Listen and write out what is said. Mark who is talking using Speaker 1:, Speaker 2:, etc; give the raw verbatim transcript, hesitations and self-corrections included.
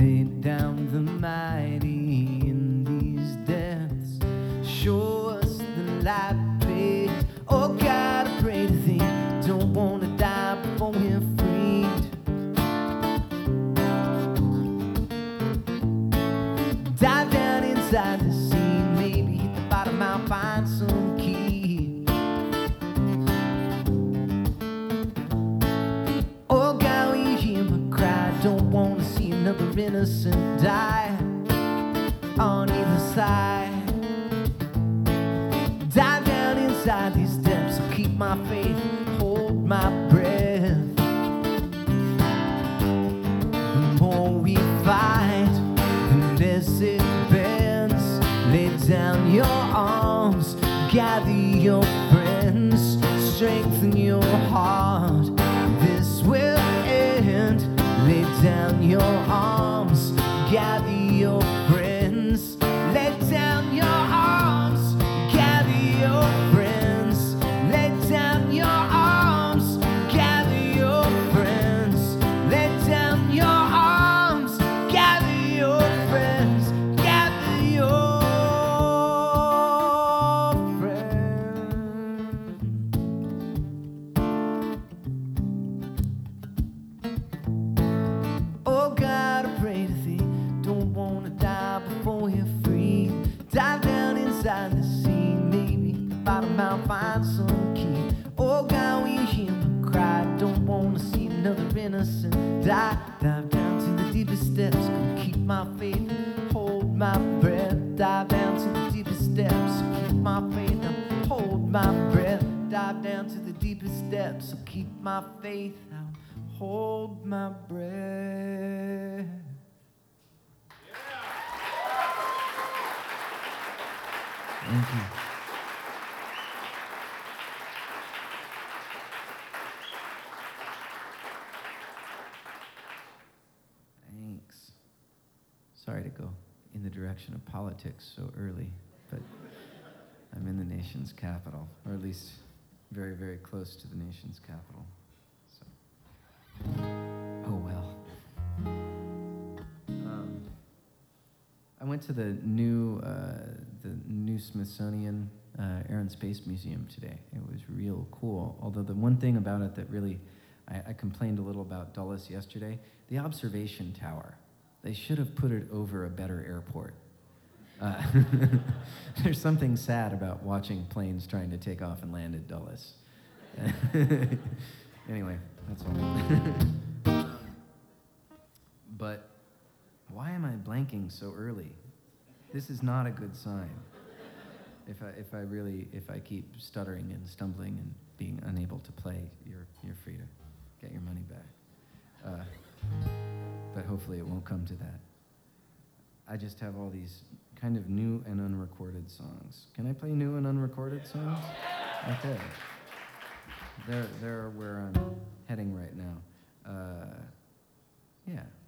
Speaker 1: Lay down the mighty in these depths. Show us the light, please. Oh God, I pray to thee. Don't wanna die before we're freed. Dive down inside the sea. Maybe hit the bottom, I'll find some key. Oh God, will you hear my cry? Don't wanna see another innocent die on either side. Dive down inside these depths. I'll keep my faith, hold my breath. The more we fight, the less it bends. Lay down your arms, gather your friends, strengthen your heart. This will end. Lay down your arms, gather your friends. Lay down your arms, gather your friends. Lay down your arms, gather your friends. Lay down your arms, gather your friends. Gather your friends. Oh God, I pray to thee. Don't wanna die before we're free. Dive down inside the sea. Maybe at the bottom I'll find some key. Oh God, will you hear me cry? Don't wanna see another innocent die. Dive down to the deepest depths. Gonna keep my faith, hold my breath. Dive down to the deepest depths. Keep my faith, I'll hold my breath. Dive down to the deepest depths. I'll keep my faith, I'll hold my breath. Thank you. Thanks. Sorry to go in the direction of politics so early, but I'm in the nation's capital, or at least very, very close to the nation's capital. So, oh well. Um, I went to the new, uh, the new Smithsonian uh, Air and Space Museum today. It was real cool. Although the one thing about it that really, I, I complained a little about Dulles yesterday, the observation tower. They should have put it over a better airport. Uh, there's something sad about watching planes trying to take off and land at Dulles. Anyway, that's all. But why am I blanking so early? This is not a good sign. If I, if I really, if I keep stuttering and stumbling and being unable to play, you're, you're free to get your money back. Uh, but hopefully it won't come to that. I just have all these kind of new and unrecorded songs. Can I play new and unrecorded songs? Okay. They're, they're where I'm heading right now. Uh, yeah.